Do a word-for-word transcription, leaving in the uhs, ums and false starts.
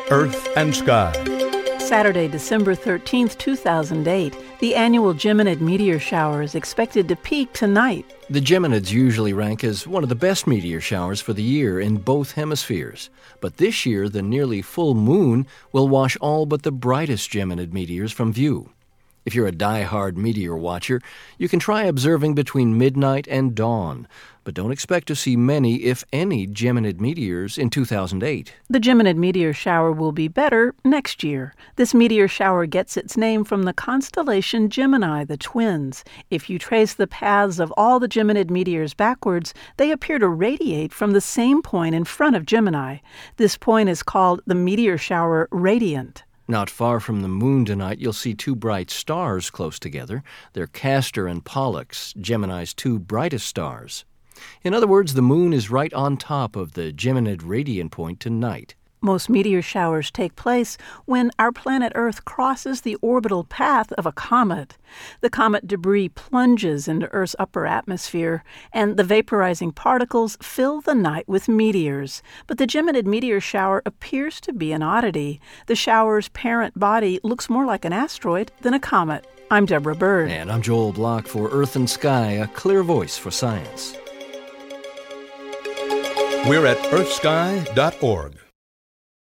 Earth and Sky. Saturday, December thirteenth, two thousand eight, the annual Geminid meteor shower is expected to peak tonight. The Geminids usually rank as one of the best meteor showers for the year in both hemispheres. But this year, the nearly full moon will wash all but the brightest Geminid meteors from view. If you're a die-hard meteor watcher, you can try observing between midnight and dawn, but don't expect to see many, if any, Geminid meteors in two thousand eight. The Geminid meteor shower will be better next year. This meteor shower gets its name from the constellation Gemini, the twins. If you trace the paths of all the Geminid meteors backwards, they appear to radiate from the same point in front of Gemini. This point is called the meteor shower radiant. Not far from the moon tonight, you'll see two bright stars close together. They're Castor and Pollux, Gemini's two brightest stars. In other words, the moon is right on top of the Geminid radiant point tonight. Most meteor showers take place when our planet Earth crosses the orbital path of a comet. The comet debris plunges into Earth's upper atmosphere, and the vaporizing particles fill the night with meteors. But the Geminid meteor shower appears to be an oddity. The shower's parent body looks more like an asteroid than a comet. I'm Deborah Bird. And I'm Joel Block for Earth and Sky, a clear voice for science. We're at earth sky dot org.